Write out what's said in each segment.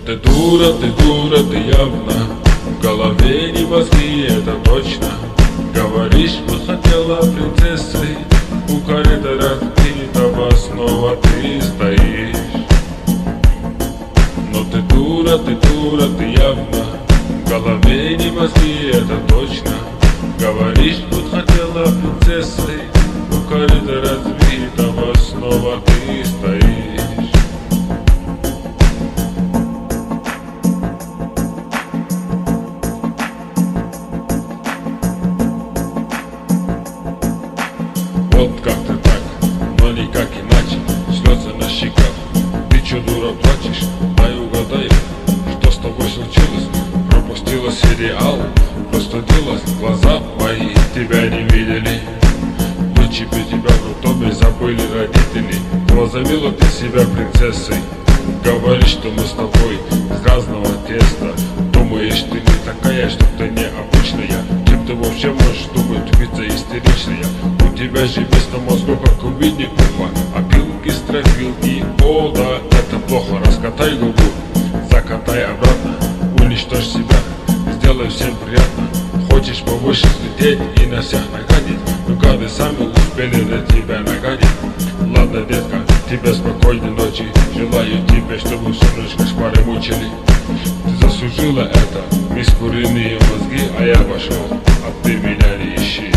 ты дура, ты явно. В голове не мозги, это точно. Говоришь, что хотела принцессой. У корыта разбитого снова ты стоишь. Но ты дура, ты явно. В голове не мозги, это точно. Говоришь, что хотела принцессой. У корыта разбитого снова ты стоишь. Вот как ты так, но никак иначе. Слезы на щеках, ты чё, дура, плачешь? Дай угадай, что с тобой случилось? Пропустила сериал, простудилась, глаза мои тебя не видели. Вычепи тебя в роддоме, забыли родители. Возомнила ты себя принцессой. Говоришь, что мы с тобой из разного теста. Думаешь, ты не такая, что ты необычная. Кем ты вообще можешь думать, убийца истеричная? У тебя же вместо мозгов, как у Винни-Пуха, опилки, строфилки, о да, это плохо. Раскатай губу, закатай обратно, уничтожь себя, сделай всем приятно. Хочешь повыше слететь и на всех нагадить, но гады сами успели на тебя нагадить. Ладно, детка, тебе спокойной ночи. Желаю тебе, чтобы всю ночь кошмары мучили. Ты заслужила это, мисс куриные мозги, а я пошел, а ты меня не ищи.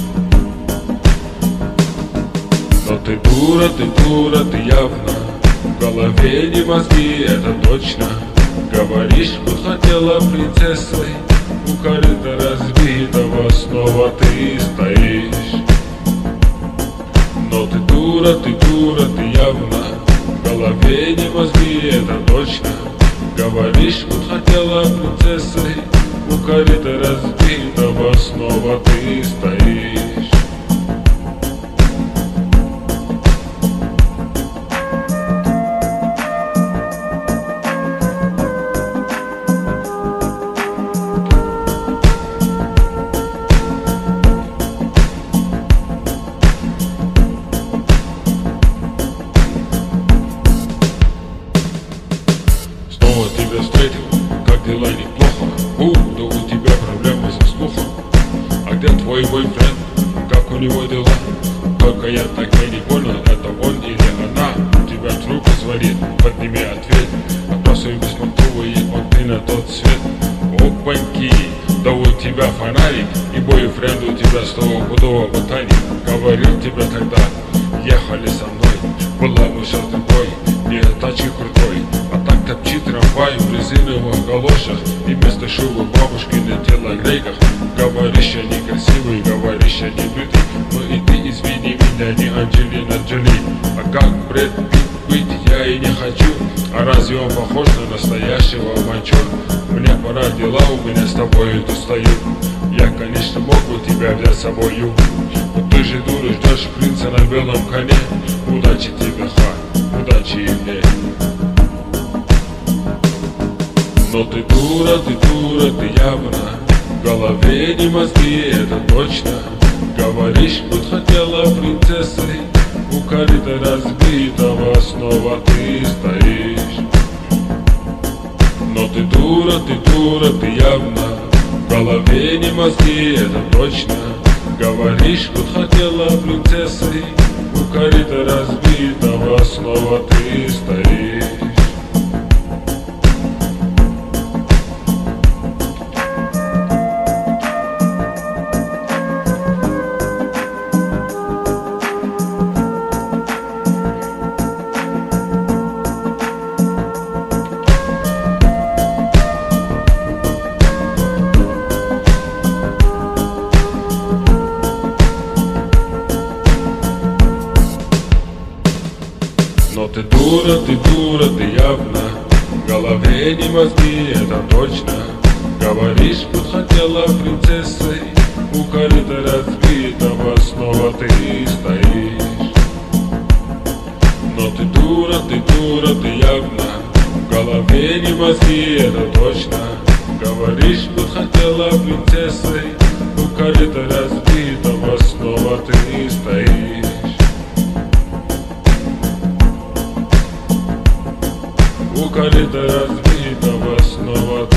Но ты дура, ты явно. В голове не мозги, это точно. Говоришь, что хотела принцессой. У корыта разбитого снова ты стоишь. Но ты дура, ты явно. В голове не мозги, это точно. Говоришь, что хотела принцессой. У корыта разбитого снова ты стоишь. Снова тебя встретил, как дела, неплохо. Да у тебя проблемы со слухом. А где твой бойфренд, как у него дела? Только я так и не понял, это он или она. У тебя трубку звонит, подними ответ. Отбрасывай беспонтовые, он ты на тот свет. Опаньки, да у тебя фонарик. И бойфренд у тебя стопудово ботаник. Говорил тебе тогда, ехали со мной. Была бы все другой, не тачки крутой. Топчит трамвай в резиновых галошах. И вместо шубы бабушки на телогрейках. Говоришь, я некрасивый, говоришь, я не бритый. Ну и ты извини меня, не Анджелина Джоли. А как Брэд Питт быть я и не хочу. А разве он похож на настоящего манчур? Мне пора дела, у меня с тобой тут стою. Я, конечно, мог бы тебя взять с собою. Но ты же дура, ждешь принца на белом коне. Удачи тебе, удачи и мне. Но ты дура, ты явно. В голове не мозги, это точно. Говоришь, будь хотела принцессой. У корыта разбитого снова ты стоишь. Но ты дура, ты явно. В голове не мозги, это точно. Говоришь, будь хотела принцессой. У корыта разбитого снова ты стоишь. Но ты дура, ты явно. В голове не мозги, это точно. Говоришь, будь хотела принцессой. У корыта разбитого снова ты стоишь. Но ты дура, ты явно. В голове не мозги, это точно. Говоришь, будь хотела принцессой. У корыта разбитого снова ты стоишь. У корыта разбитого виноват.